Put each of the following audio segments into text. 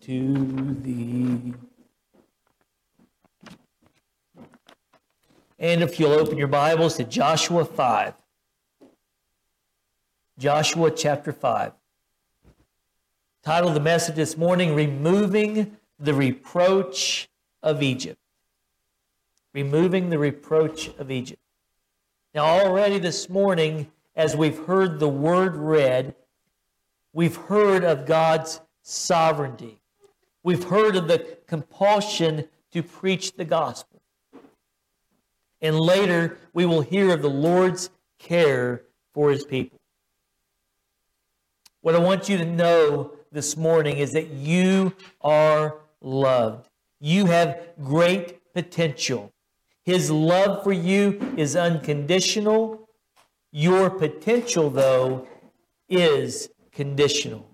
to thee. And if you'll open your Bibles to Joshua 5. Joshua chapter 5. Title of the message this morning, Removing the Reproach of Egypt. Removing the reproach of Egypt. Now already this morning, as we've heard the word read, we've heard of God's sovereignty. We've heard of the compulsion to preach the gospel. And later, we will hear of the Lord's care for His people. What I want you to know this morning is that you are loved. You have great potential. His love for you is unconditional. Your potential, though, is conditional.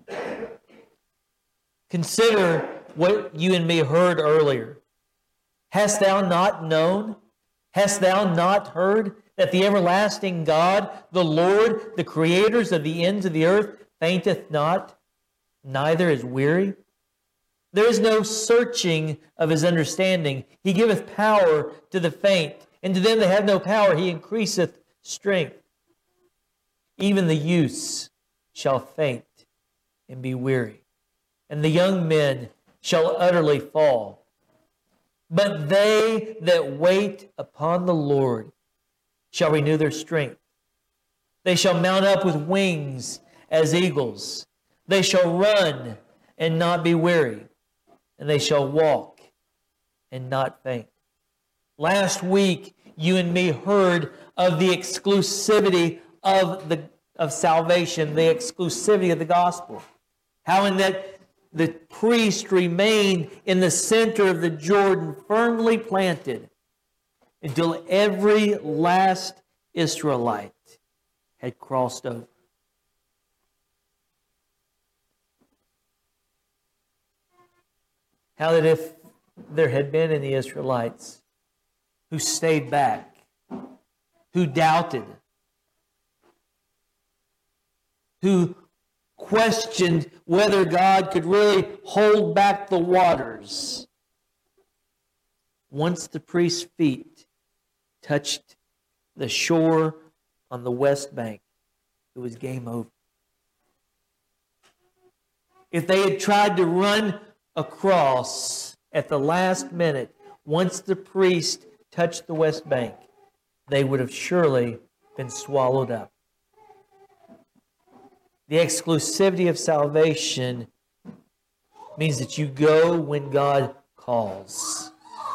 Consider what you and me heard earlier. Hast thou not known? Hast thou not heard that the everlasting God, the Lord, the creators of the ends of the earth, fainteth not, neither is weary? There is no searching of His understanding. He giveth power to the faint, and to them that have no power He increaseth strength. Even the youths shall faint and be weary, and the young men shall utterly fall. But they that wait upon the Lord shall renew their strength. They shall mount up with wings as eagles. They shall run and not be weary, and they shall walk and not faint. Last week, you and me heard of the exclusivity of salvation, the exclusivity of the gospel. How in that the priest remained in the center of the Jordan, firmly planted, until every last Israelite had crossed over. How that if there had been any Israelites who stayed back, who doubted, who questioned whether God could really hold back the waters, once the priest's feet touched the shore on the west bank, it was game over. If they had tried to run across at the last minute, once the priest touched the west bank, they would have surely been swallowed up. The exclusivity of salvation means that you go when God calls.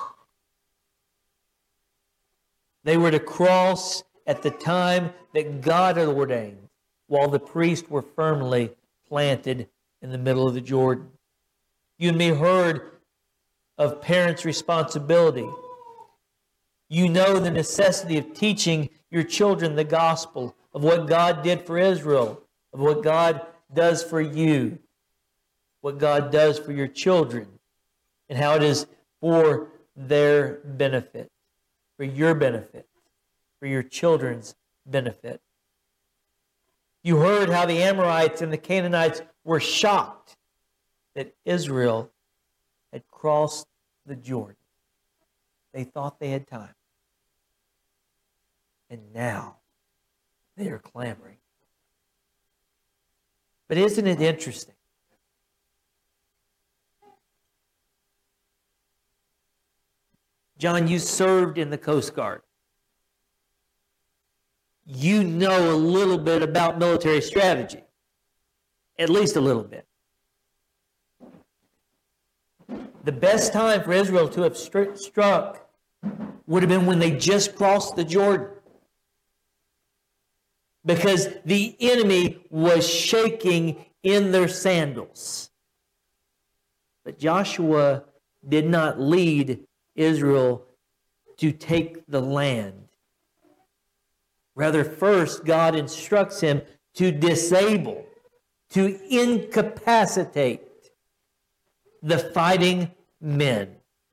They were to cross at the time that God had ordained, while the priests were firmly planted in the middle of the Jordan. You and me heard of parents' responsibility. You know the necessity of teaching your children the gospel of what God did for Israel, of what God does for you, what God does for your children, and how it is for their benefit, for your benefit, for your children's benefit. You heard how the Amorites and the Canaanites were shocked that Israel had crossed the Jordan. They thought they had time. And now they are clamoring. But isn't it interesting? John, you served in the Coast Guard. You know a little bit about military strategy. At least a little bit. The best time for Israel to have struck would have been when they just crossed the Jordan. Because the enemy was shaking in their sandals. But Joshua did not lead Israel to take the land. Rather, first, God instructs him to disable, to incapacitate the fighting men.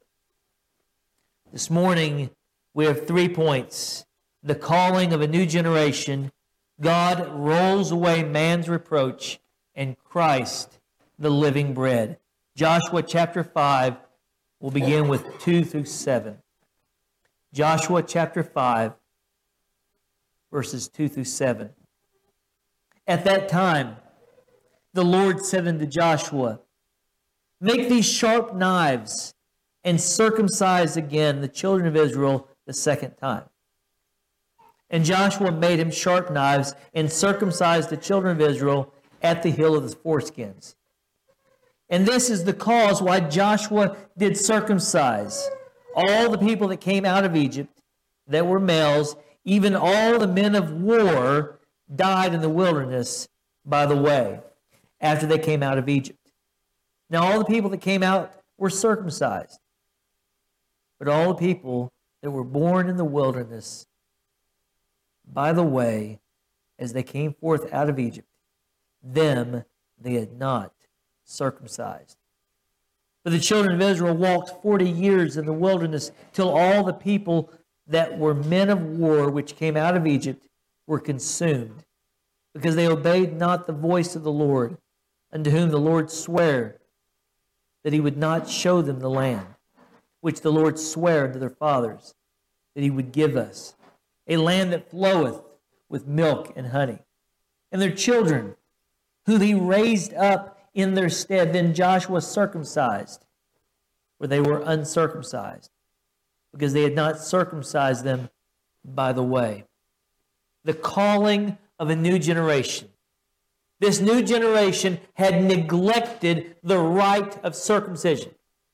This morning, we have 3 points. The calling of a new generation, God rolls away man's reproach, and Christ, the living bread. Joshua chapter 5, we'll begin with 2 through 7. Joshua chapter 5, verses 2 through 7. At that time, the Lord said unto Joshua, Make these sharp knives, and circumcise again the children of Israel the second time. And Joshua made him sharp knives, and circumcised the children of Israel at the hill of the foreskins. And this is the cause why Joshua did circumcise all the people that came out of Egypt that were males, even all the men of war died in the wilderness by the way, after they came out of Egypt. Now all the people that came out were circumcised, but all the people that were born in the wilderness by the way, as they came forth out of Egypt, them they had not circumcised. But the children of Israel walked 40 years in the wilderness, till all the people that were men of war which came out of Egypt were consumed, because they obeyed not the voice of the Lord, unto whom the Lord sware that he would not show them the land, which the Lord sware unto their fathers, that he would give us, a land that floweth with milk and honey. And their children, who he raised up in their stead, then Joshua circumcised, for they were uncircumcised, because they had not circumcised them by the way. The calling of a new generation. This new generation had neglected the rite of circumcision.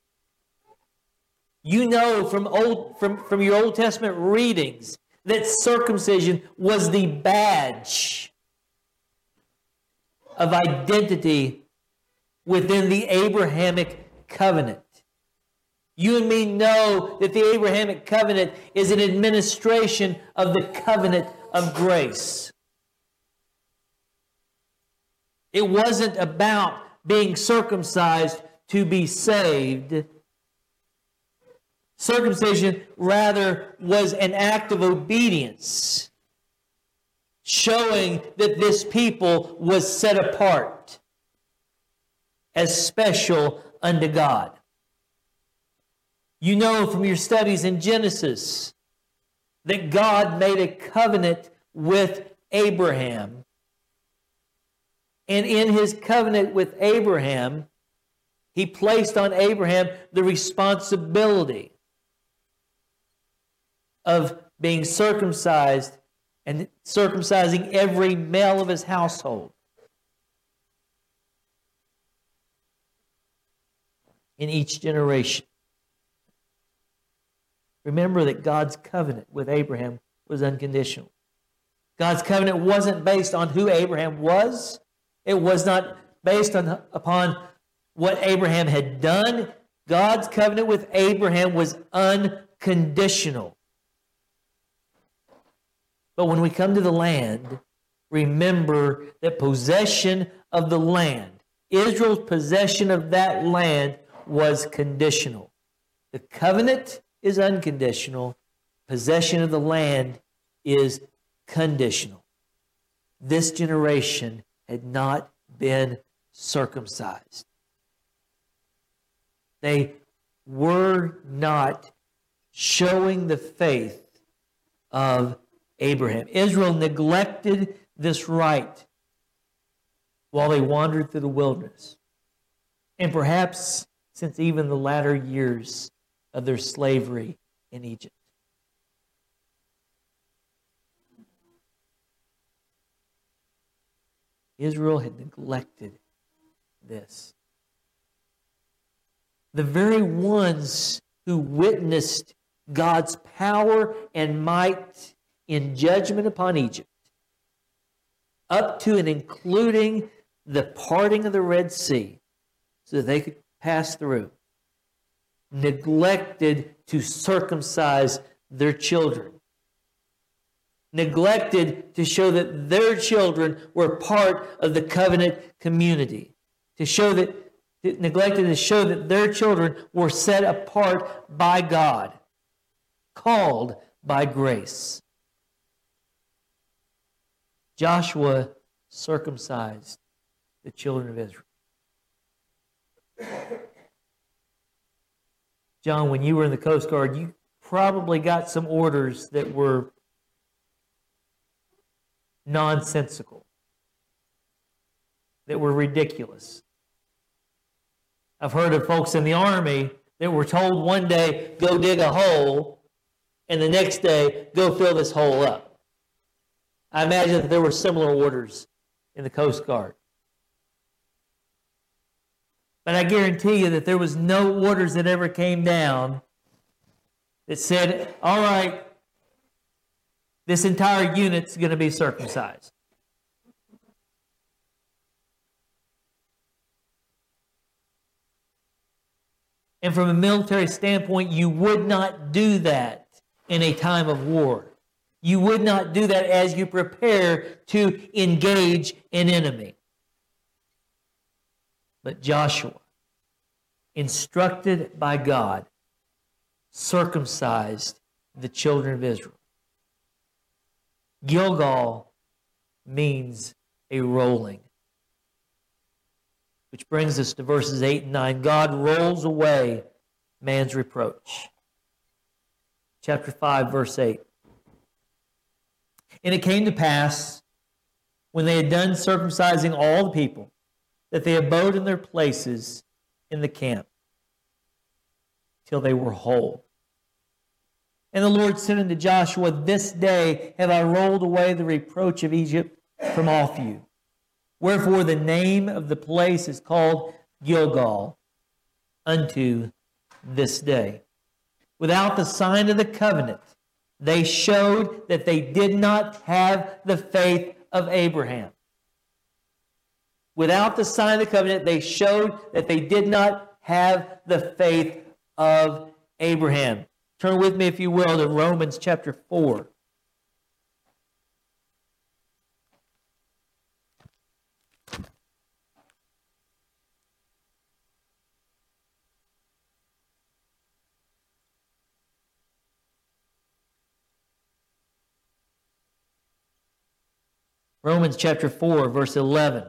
You know from your Old Testament readings that circumcision was the badge of identity within the Abrahamic covenant. You and me know that the Abrahamic covenant is an administration of the covenant of grace. It wasn't about being circumcised to be saved. Circumcision, rather, was an act of obedience, showing that this people was set apart as special unto God. You know from your studies in Genesis that God made a covenant with Abraham. And in his covenant with Abraham, he placed on Abraham the responsibility of being circumcised and circumcising every male of his household. In each generation. Remember that God's covenant with Abraham was unconditional. God's covenant wasn't based on who Abraham was. It was not based upon what Abraham had done. God's covenant with Abraham was unconditional. But when we come to the land, remember that possession of the land, Israel's possession of that land, was conditional. The covenant is unconditional. Possession of the land is conditional. This generation had not been circumcised. They were not showing the faith of Abraham. Israel neglected this right while they wandered through the wilderness. And perhaps since even the latter years of their slavery in Egypt. Israel had neglected this. The very ones who witnessed God's power and might in judgment upon Egypt, up to and including the parting of the Red Sea so that they could pass through, neglected to circumcise their children, neglected to show that their children were part of the covenant community, neglected to show that their children were set apart by God, called by grace. Joshua circumcised the children of Israel. John, when you were in the Coast Guard, you probably got some orders that were nonsensical, that were ridiculous. I've heard of folks in the Army that were told one day, go dig a hole, and the next day, go fill this hole up. I imagine that there were similar orders in the Coast Guard. But I guarantee you that there was no orders that ever came down that said, all right, this entire unit's going to be circumcised. And from a military standpoint, you would not do that in a time of war. You would not do that as you prepare to engage an enemy. But Joshua, instructed by God, circumcised the children of Israel. Gilgal means a rolling. Which brings us to verses 8 and 9. God rolls away man's reproach. Chapter 5, verse 8. And it came to pass, when they had done circumcising all the people, that they abode in their places in the camp till they were whole. And the Lord said unto Joshua, this day have I rolled away the reproach of Egypt from off you. Wherefore the name of the place is called Gilgal unto this day. Without the sign of the covenant, they showed that they did not have the faith of Abraham. Without the sign of the covenant, they showed that they did not have the faith of Abraham. Turn with me, if you will, to Romans chapter 4. Romans chapter 4, verse 11.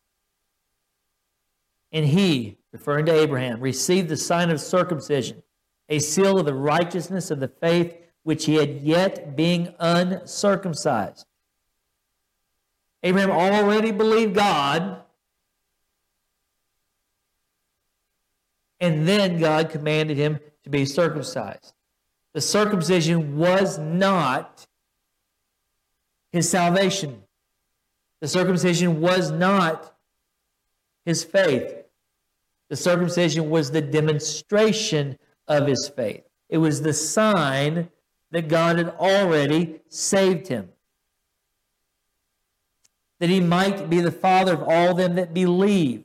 And he, referring to Abraham, received the sign of circumcision, a seal of the righteousness of the faith which he had yet being uncircumcised. Abraham already believed God, and then God commanded him to be circumcised. The circumcision was not his salvation. The circumcision was not his faith. The circumcision was the demonstration of his faith. It was the sign that God had already saved him, that he might be the father of all them that believe,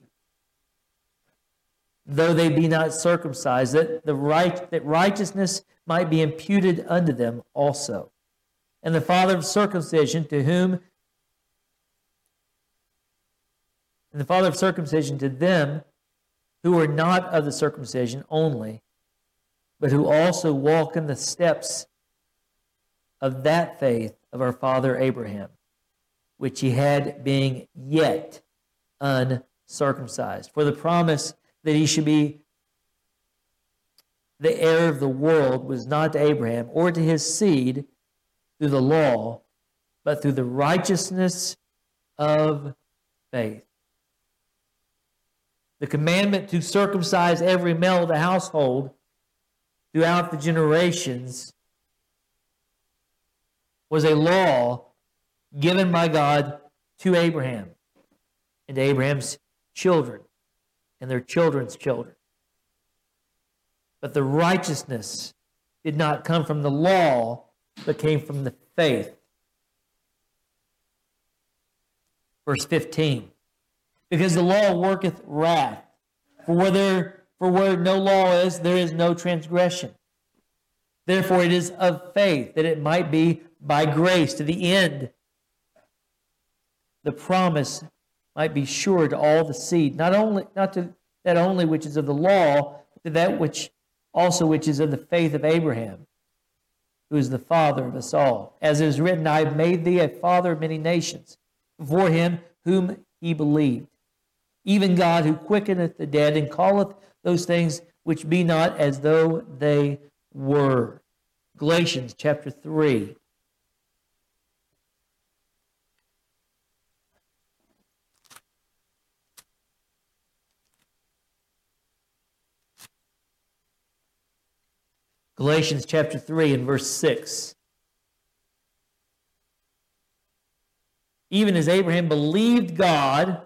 though they be not circumcised, that righteousness might be imputed unto them also. And the father of circumcision to them who are not of the circumcision only, but who also walk in the steps of that faith of our father Abraham, which he had being yet uncircumcised. For the promise that he should be the heir of the world was not to Abraham or to his seed through the law, but through the righteousness of faith. The commandment to circumcise every male of the household throughout the generations was a law given by God to Abraham and to Abraham's children and their children's children. But the righteousness did not come from the law, but came from the faith. Verse 15. Because the law worketh wrath. For where no law is, there is no transgression. Therefore it is of faith, that it might be by grace to the end. The promise might be sure to all the seed, not to that only which is of the law, but to that which is of the faith of Abraham, who is the father of us all. As it is written, I have made thee a father of many nations, before him whom he believed. Even God, who quickeneth the dead and calleth those things which be not as though they were. Galatians chapter 3. Galatians chapter 3 and verse 6. Even as Abraham believed God,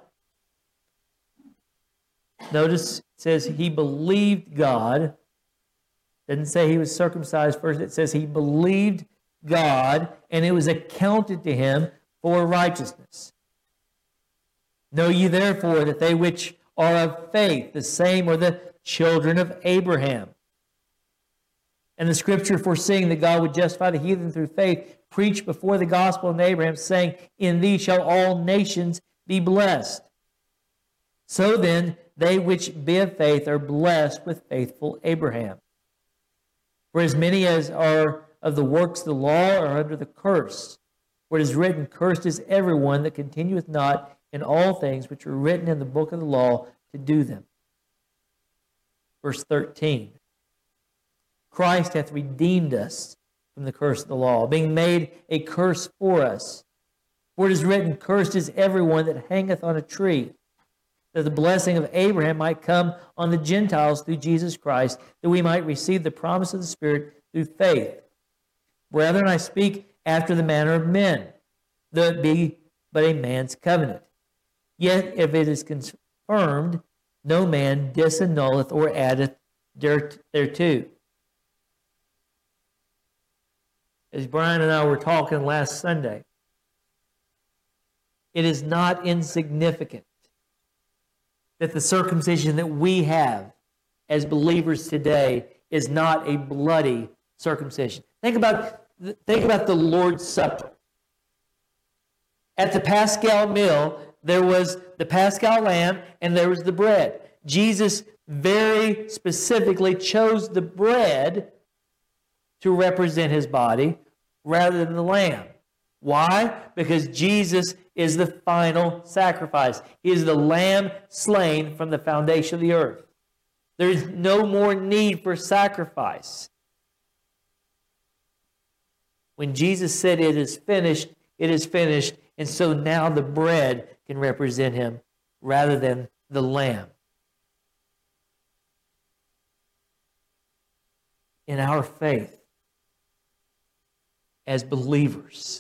notice it says he believed God. Doesn't say he was circumcised first. It says he believed God, and it was accounted to him for righteousness. Know ye therefore that they which are of faith, the same are the children of Abraham. And the scripture, foreseeing that God would justify the heathen through faith, preached before the gospel in Abraham, saying, in thee shall all nations be blessed. So then, they which be of faith are blessed with faithful Abraham. For as many as are of the works of the law are under the curse. For it is written, cursed is everyone that continueth not in all things which are written in the book of the law to do them. Verse 13. Christ hath redeemed us from the curse of the law, being made a curse for us. For it is written, cursed is everyone that hangeth on a tree, that the blessing of Abraham might come on the Gentiles through Jesus Christ, that we might receive the promise of the Spirit through faith. Brethren, I speak after the manner of men, though it be but a man's covenant. Yet if it is confirmed, no man disannulleth or addeth thereto. As Brian and I were talking last Sunday, it is not insignificant that the circumcision that we have as believers today is not a bloody circumcision. Think about the Lord's Supper. At the Paschal meal, there was the Paschal lamb and there was the bread. Jesus very specifically chose the bread to represent his body rather than the lamb. Why? Because Jesus is the final sacrifice. He is the lamb slain from the foundation of the earth. There is no more need for sacrifice. When Jesus said it is finished, it is finished. And so now the bread can represent him rather than the lamb. In our faith, as believers,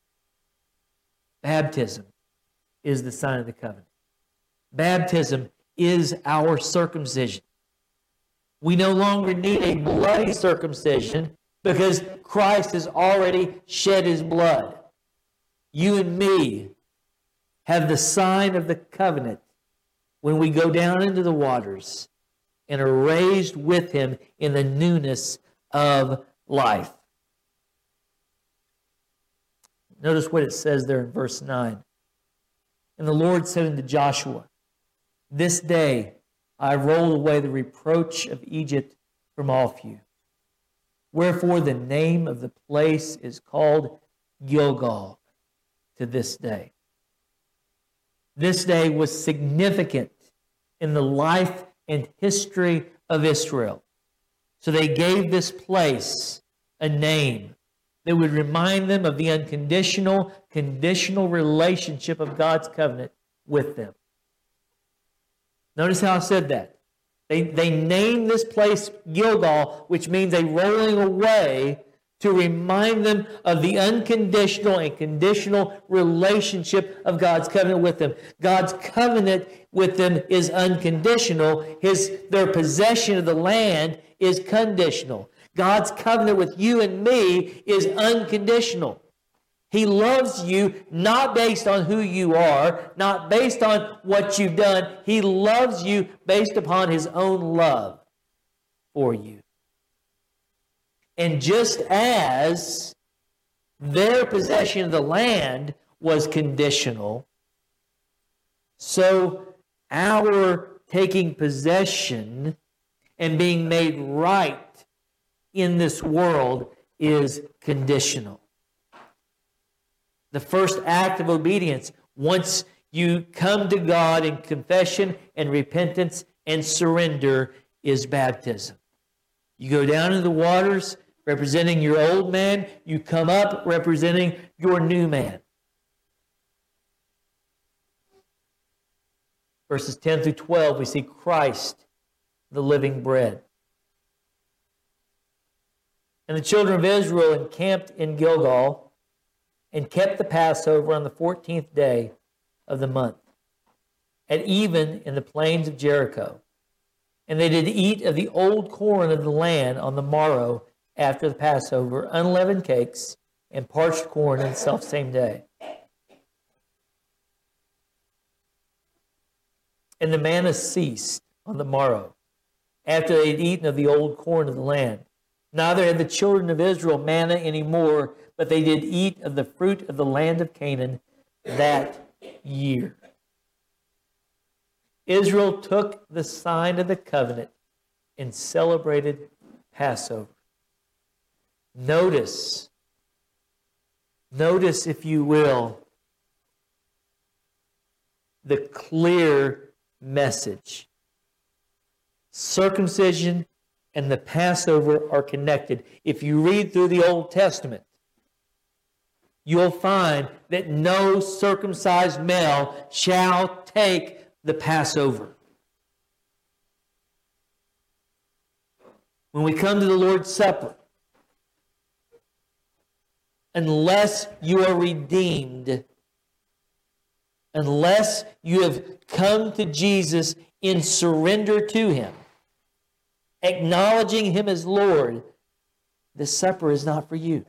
baptism is the sign of the covenant. Baptism is our circumcision. We no longer need a bloody circumcision because Christ has already shed his blood. You and me have the sign of the covenant when we go down into the waters and are raised with him in the newness of life. Notice what it says there in verse 9. And the Lord said unto Joshua, this day I roll away the reproach of Egypt from off you. Wherefore the name of the place is called Gilgal to this day. This day was significant in the life and history of Israel. So they gave this place a name that would remind them of the unconditional, conditional relationship of God's covenant with them. Notice how I said that. They named this place Gilgal, which means a rolling away, to remind them of the unconditional and conditional relationship of God's covenant with them. God's covenant with them is unconditional. Their possession of the land is conditional. God's covenant with you and me is unconditional. He loves you not based on who you are, not based on what you've done. He loves you based upon his own love for you. And just as their possession of the land was conditional, so our taking possession and being made right in this world is conditional. The first act of obedience, once you come to God in confession and repentance and surrender, is baptism. You go down into the waters representing your old man. You come up representing your new man. Verses 10 through 12, we see Christ, the living bread. And the children of Israel encamped in Gilgal and kept the Passover on the 14th day of the month, at even in the plains of Jericho. And they did eat of the old corn of the land on the morrow after the Passover, unleavened cakes and parched corn in the selfsame day. And the manna ceased on the morrow, after they had eaten of the old corn of the land. Neither had the children of Israel manna any more, but they did eat of the fruit of the land of Canaan that year. Israel took the sign of the covenant and celebrated Passover. Notice, if you will, the clear message. Circumcision and the Passover are connected. If you read through the Old Testament, you'll find that no circumcised male shall take the Passover. When we come to the Lord's Supper, unless you are redeemed, unless you have come to Jesus in surrender to Him, acknowledging Him as Lord, this supper is not for you.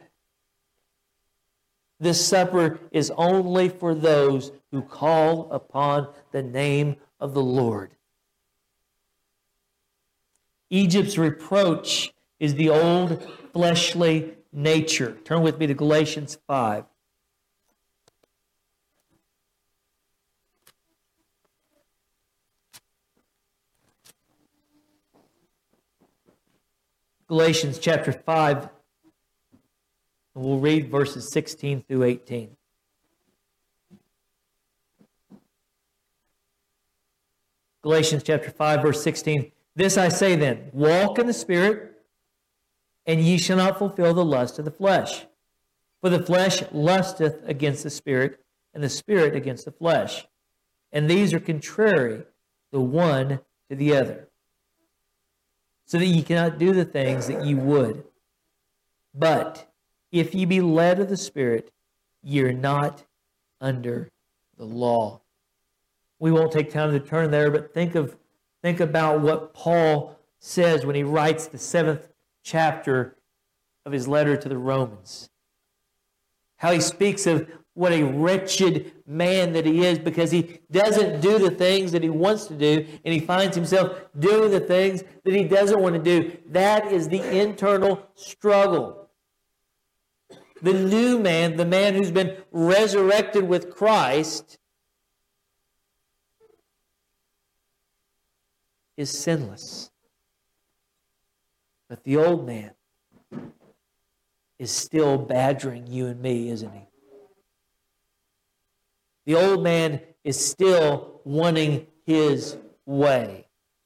This supper is only for those who call upon the name of the Lord. Egypt's reproach is the old fleshly nature. Turn with me to Galatians 5. Galatians chapter 5, and we'll read verses 16 through 18. Galatians chapter 5, verse 16. This I say then, walk in the Spirit, and ye shall not fulfill the lust of the flesh. For the flesh lusteth against the Spirit, and the Spirit against the flesh. And these are contrary the one to the other, so that ye cannot do the things that ye would. But if ye be led of the Spirit, ye are not under the law. We won't take time to turn there, but think about what Paul says when he writes the 7th chapter of his letter to the Romans. How he speaks of what a wretched man that he is because he doesn't do the things that he wants to do, and he finds himself doing the things that he doesn't want to do. That is the internal struggle. The new man, the man who's been resurrected with Christ, is sinless. But the old man is still badgering you and me, isn't he? The old man is still wanting his way.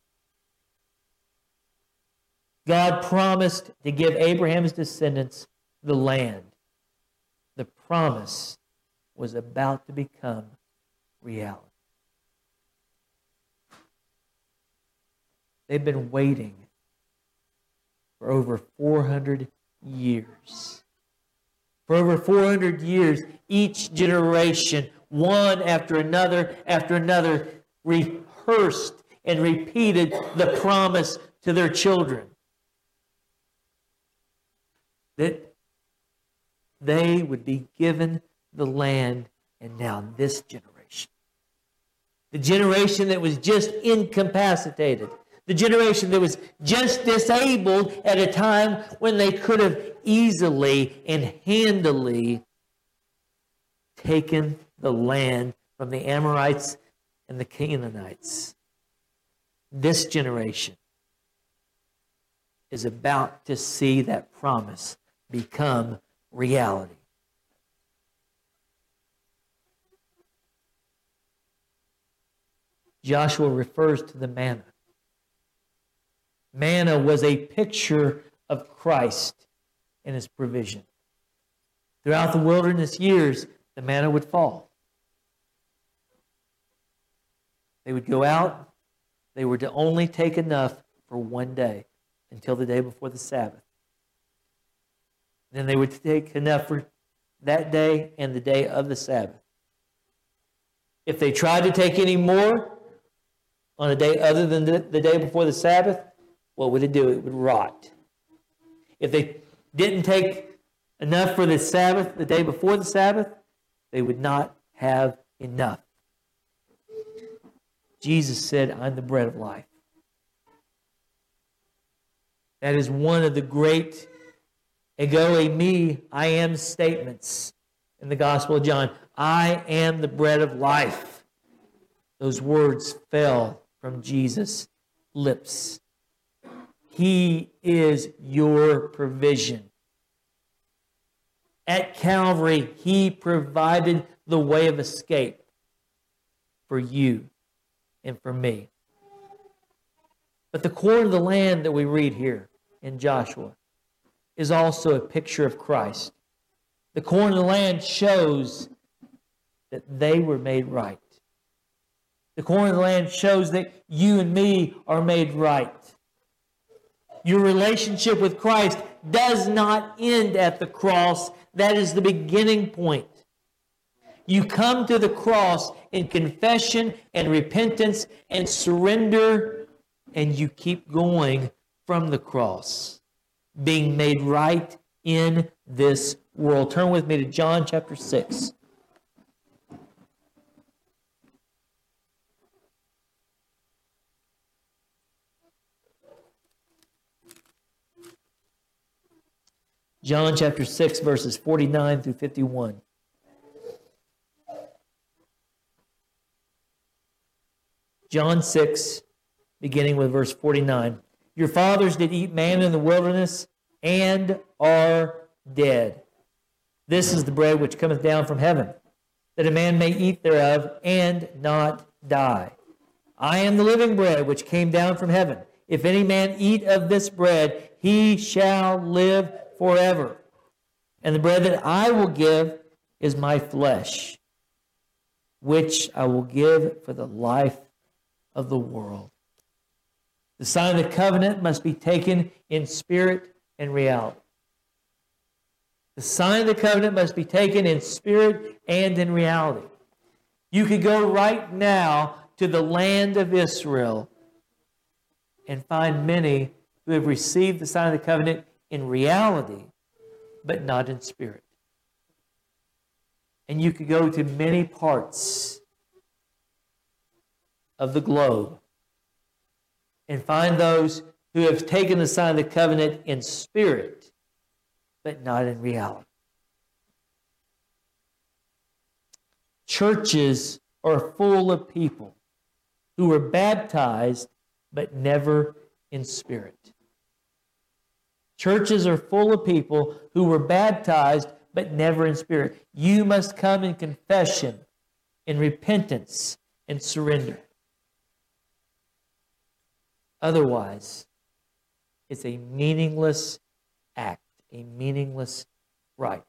God promised to give Abraham's descendants the land. The promise was about to become reality. They've been waiting for over 400 years. For over 400 years, each generation, one after another, rehearsed and repeated the promise to their children that they would be given the land. And now this generation, the generation that was just incapacitated, the generation that was just disabled at a time when they could have easily and handily taken the land from the Amorites and the Canaanites. This generation is about to see that promise become reality. Joshua refers to the manna. Manna was a picture of Christ and his provision. Throughout the wilderness years, the manna would fall. They would go out. They were to only take enough for one day until the day before the Sabbath. Then they would take enough for that day and the day of the Sabbath. If they tried to take any more on a day other than the day before the Sabbath, what would it do? It would rot. If they didn't take enough for the Sabbath, the day before the Sabbath, they would not have enough. Jesus said, I'm the bread of life. That is one of the great ego eimi, I am statements in the Gospel of John. I am the bread of life. Those words fell from Jesus' lips. He is your provision. At Calvary, he provided the way of escape for you and for me. But the corn of the land that we read here in Joshua is also a picture of Christ. The corn of the land shows that they were made right. The corn of the land shows that you and me are made right. Your relationship with Christ does not end at the cross. That is the beginning point. You come to the cross in confession and repentance and surrender, and you keep going from the cross, being made right in this world. Turn with me to John chapter 6. John chapter 6, verses 49 through 51. John 6, beginning with verse 49. Your fathers did eat manna in the wilderness and are dead. This is the bread which cometh down from heaven, that a man may eat thereof and not die. I am the living bread which came down from heaven. If any man eat of this bread, he shall live forever. And the bread that I will give is my flesh, which I will give for the life of the world. The sign of the covenant must be taken in spirit and reality. The sign of the covenant must be taken in spirit and in reality. You could go right now to the land of Israel and find many who have received the sign of the covenant in reality, but not in spirit. And you could go to many parts of the globe and find those who have taken the sign of the covenant in spirit, but not in reality. Churches are full of people who were baptized, but never in spirit. Churches are full of people who were baptized, but never in spirit. You must come in confession, in repentance, and surrender. Otherwise, it's a meaningless act, a meaningless rite.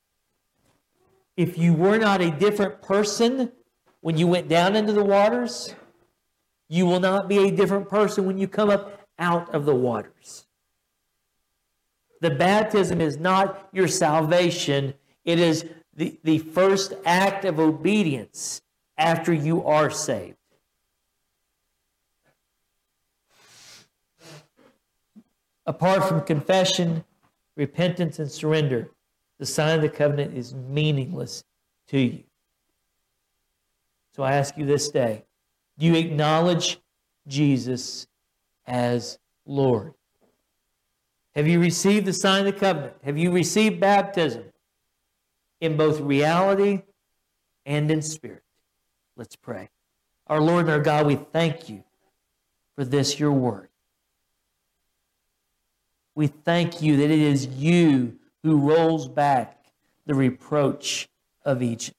If you were not a different person when you went down into the waters, you will not be a different person when you come up out of the waters. The baptism is not your salvation. It is the first act of obedience after you are saved. Apart from confession, repentance, and surrender, the sign of the covenant is meaningless to you. So I ask you this day, do you acknowledge Jesus as Lord? Have you received the sign of the covenant? Have you received baptism in both reality and in spirit? Let's pray. Our Lord and our God, we thank you for this, your word. We thank you that it is you who rolls back the reproach of Egypt.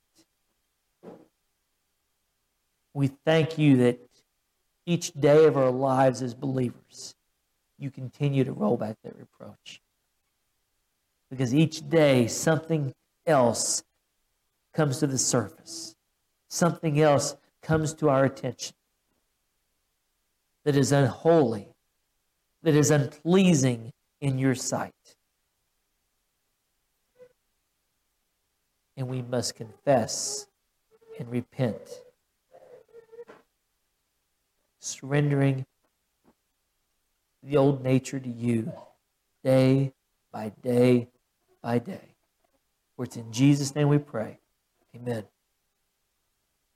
We thank you that each day of our lives as believers, you continue to roll back that reproach. Because each day something else comes to the surface. Something else comes to our attention that is unholy, that is unpleasing in your sight. And we must confess and repent, surrendering the old nature to you day by day by day. For it's in Jesus' name we pray. Amen.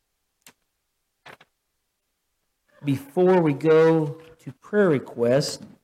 Before we go to prayer requests,